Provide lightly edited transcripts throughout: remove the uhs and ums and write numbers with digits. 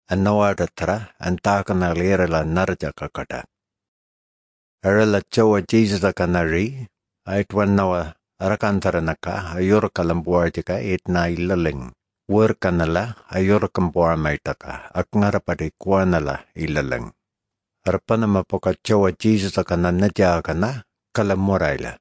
annawada antakana lirala narja kakata. Arala chowa Jesus kanari, aitwanawa arakantaranaka, ayorkalambuartika itna ilaling. Workanala, ayorkambuarmaitaka, akngarapati kwanala ilaling. Arpanama poka chowa Jesus kana najakana, kalamuraila.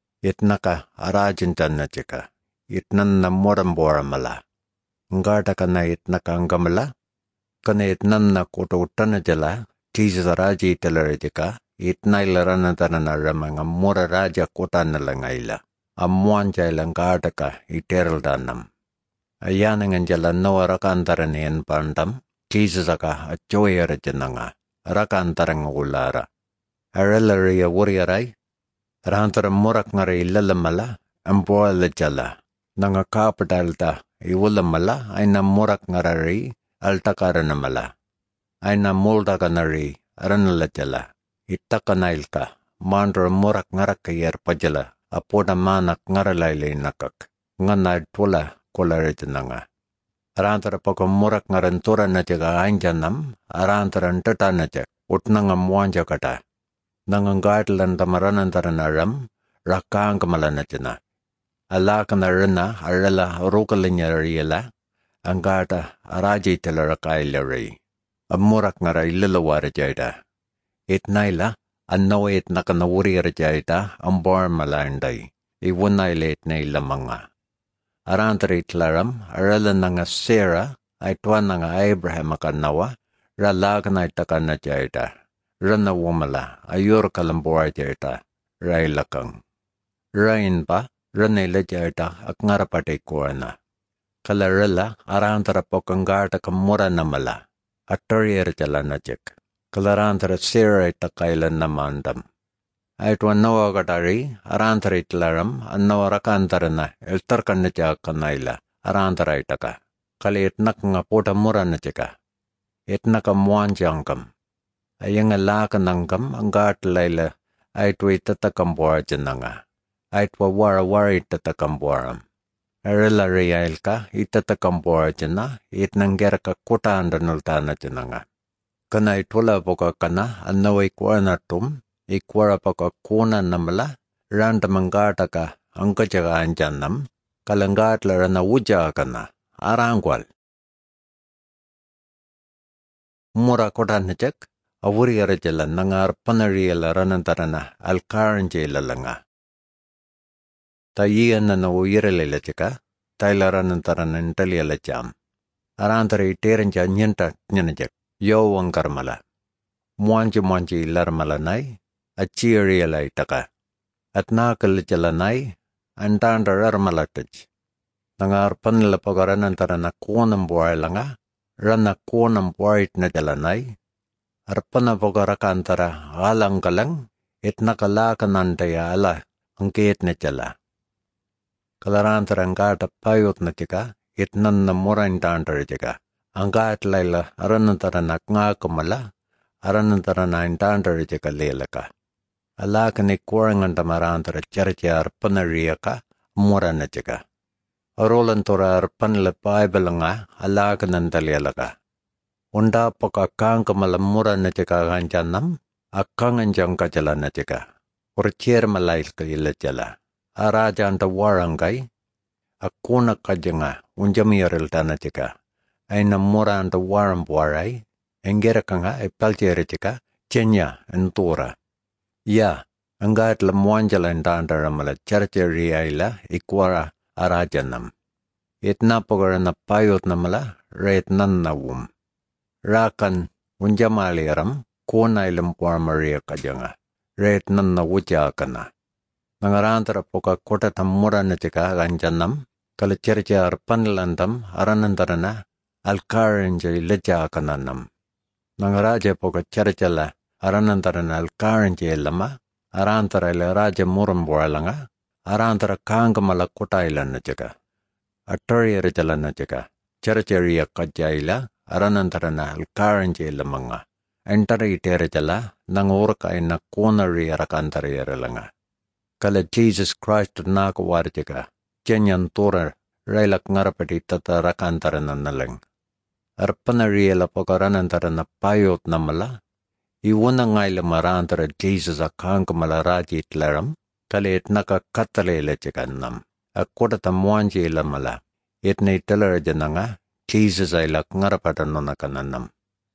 Itnaka arajintanachika, itnanna moramboramala. Ngata kana itnaka angamala, kana itnanna kototanajala, Jesus araji talarajika, itnailaranatana ramanga mora raja kotanala amwanjaila ngataka iteraldanam. Ayananganjala no rakantaranian pandam, Jesus aka ajoyarajananga, rakantarang ulara. Aralaria warriarai, Rantara morak ngari lalamala, amboala jala. Nanga kapatalta, iwulamala, aina morak ngarari, altakaranamala. Aina moldakanari, aranala jala. Itakanailka, mandra morak ngarakayar pajala, apoda manak ngaralaili nakak. Ngana tula kolaritananga. Rantara poko morak ngarantura najaga anjanam, arantara ntata najak, utnanga mwanja kata. Nangangatlan tamaranantaranaram, rakangkamalanachana. Alakanarana, arala, rukalinyariyala, angata, arajitala rakailari. Amurak ngara ilalawarajayda. Itnaila, annawit nakanawuriyarajayda, ambarmalandai. Iwunailit na ilamanga. Arantaritlaram, arala nanga Sarah, aitwa nanga Abraham akanawa, ralakanaitakanajaida. Rana wumala, ayor kalambuarjayta, railakang. Rain pa, ranilajayta, akngarapate kuana. Kalarala, arantara pokangata kamura namala, atorier jalanajik. Kalarantara siraita kailan namandam. Aitwa nawa gatari, arantarit laram, annawa rakantarana, eltarkanaja kanaila, arantara itaka. Kali itnak nga pota muranajika. Itnaka mwanjangkam. Ayang alakanangkam anggat laila aitwa itatakambuarjananga. Aitwa wara itatakambuaram. Arila riyailka itatakambuarjana itnanggeraka kutandanultana jananga. Kana itwala poka kana annawa ikwaranatum ikwara poka kuna namala randamangataka angkajaga anjanam kalangat larana uja kana arangwal. Mura kotanajak awuriyarajala nangar panariyala ranantarana alkaranjalalanga. Tayiana na uyiralilachika, tailaranantarana intaliyalacham. Arantari iteranja nyenta nyanajak, yowangkarmala. Mwanji larmalanay, achiriyalay taka. At nakalijalanay, antandararmalataj. Nangar panilapagaranantarana kuwanambuaylanga, rana kuwanambuayt na jalanay, Arpana pogarakantara alang-kalang itnakalaakanantaya ala angkit na jala. Kalarantara angkata payot na tika itnan na muraintantar tika. Angkat layla aranantara nakngakamala aranantara na intantar tika lelaka. Alakani kurangantamarantara charcha arpanariyaka mura na tika. Arolantora arpanla paibalanga alakanantalelaka. Unda poka kangkamala mura na tika ganjanam, akanganjang kajala na tika. Urcher malail kayila jala. Arajanta warangay, akuna kajanga, unjamiyaril na tika. Ay na mura anta warambuaray, engera kanga ay palchere tika, chenya entura. Ya, anggat lamuanjala entantara mala charcheri ayla ikwara arajanam. Itna pogara na payot na mala, ret nan na wum. Rakan unjamaliram kuna ilam Maria kajanga. Ret nan na wuja kana. Nangarantara poka kota tamura na tika ganjanam. Kala cerca arpanilantam aranantarana alkarenja leja kananam. Nangaraja poka cercala aranantarana alkarenja lama. Arantara ila raja murambualanga. Arantara kangamala kota ilan na tika. Atori rejala na tika. Cerceria kajaila. Aranantarana alkaranje lamanga. Entara iterajala nangorka ina konari arakantari aralanga. Kala Jesus Christ nakawarjika. Kenyan tora railak ngarapati tata rakantarana nalang. Arpana riela pokaranantara na payot namala. Iwana ngaila marantara Jesus akankamala raji itlaram. Kale itnaka katalele chikannam. Akkodata muanji ilamala. Itna italara jananga. Jesus ailak ngarapatanonakannam.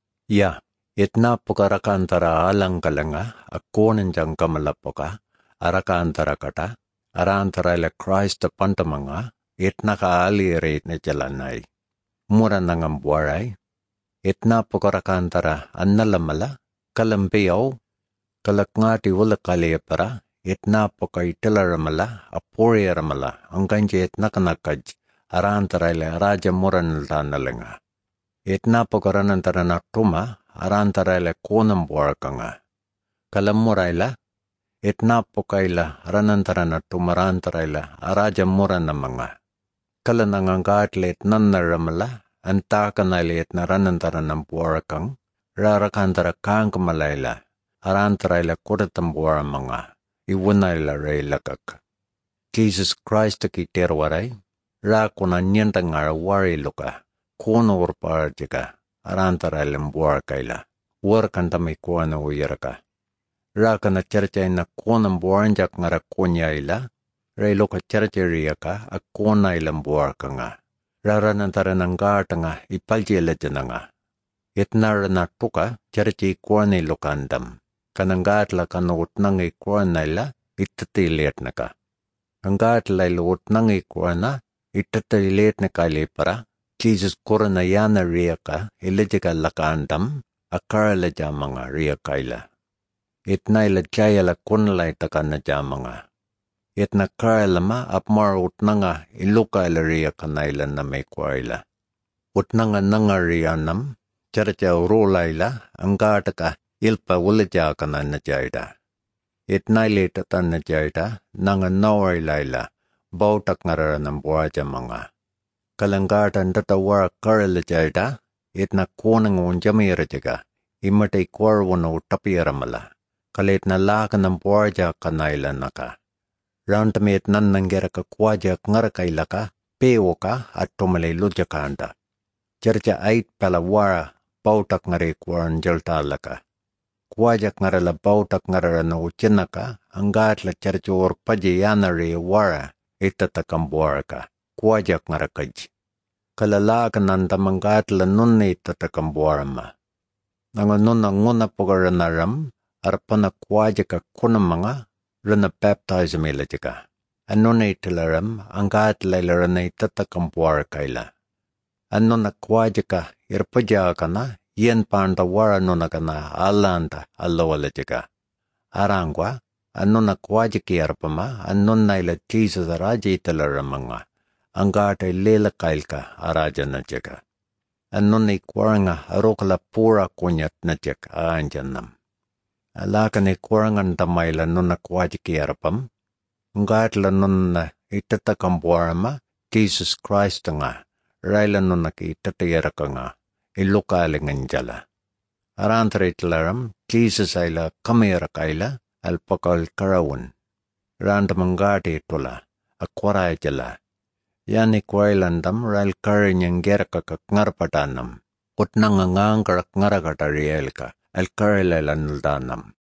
Ya, itna pokarakantara alangkalanga. Akkonanjang kamalapoka. Arakantara kata. Arantara ila Christ pantamanga. Itnaka alire itna jalanay. Mura nangam buaray. Itna pokarakantara annalamala. Kalampiyaw. Kalakngati wulakaliapara. Itna poka italaramala. Aporiaramala. Angkanji itna kanakaj. Arantara ila raja muranaltanalanga. Itna pokaranantara natuma. Arantara ila konam buarakanga. Kalamura ila. Itna poka ila ranantara natumarantara ila. Araja muranamanga. Kalananganggatlet nannaramala. Antakanalit na ranantara ng buwarakang. Rarakantara kang kamalayla. Arantara ila kudatambuwara mga. Iwunayla raylakak. Jesus Christ kiterwaray. Rakuna nyantangara wariluka. Kuno urparjika. Arantara ilang buwarakayla. Warkantamay kuwana uyaraka. Rakana charchay na kunang buwaranjak ngara kunyayla. Rayluka charcheriyaka ak kuna ilang buwaraka nga. Raranantara ng gata nga ipaljela dyan nga. Itnara na tuka charchi kuwana ilukandam. Kananggatla kanuot nang ikuwana ila itatiliat na ka. Ang gatla iluot nang ikuwana itatiliat na kalipara. Jesus kurana yana riyaka ilajika lakandam akarala dyan mga riyakaila. Itna ila chayala kunala itakan na dyan mga. Itna karalama apmar utnanga iluka ilariya kanailan na may kwaila. Utnanga nangariyanam, charcha urulaila, ang gataka ilpa wulaja kanan na jayda. Itna ilitatan na jayda, nanga nawarilaila, bautak ngararanam buwaja mga. Kalanggatan tatawara karala jayda, itna kunang unjamira jaga, imatay kwarwana utapiramala. Kalit na laka ng buwaja kanailan naka. Rantamit nan nanggera ka kwaja ngarakay laka, pewo ka at tumalay ludya kanda. Charcha ait palawara, bautak ngari kwaran jalta laka. Kwaja ngarala bautak ngarara na uchinaka, anggat la charcha orpaja yanari wara, itatakambuara ka. Kwaja ngarakaj. Kalalaka nanda manggat la nunna itatakambuara ma. Nanga nunna nguna pogaranaram, arpana kwaja ka kunamanga, rana baptize mila jika. Ano na itilaram, ang kaatlaila na itatakambwara kaila. Ano na kwaja ka, irpaja ka na, yan pandawara no na ka na alanda alawala jika. Arangwa, ano na kwaja ki arpama, ano na ila Jesus araja itilaram mga. Ang kaatay lela kail ka, araja na jika. Ano na ikwaranga, arokala pura kunyat na jika, aanjanam. Alaka ni kurangan tamayla nun na kwajiki arapam. Ngatla nun na itatakambuarama, Jesus Christ nga. Rayla nun na itatayaraka nga. Ilukalingan jala. Arantara itlaram, Jesus ayla kamirakaila, alpakal karawun. Randamanggati itula, akwaray jala. Yani kwailandam, rail karinyang gerakakak ngarpatanam. Utnang ngang karak ngarakatariel ka. Al-Karailan danam.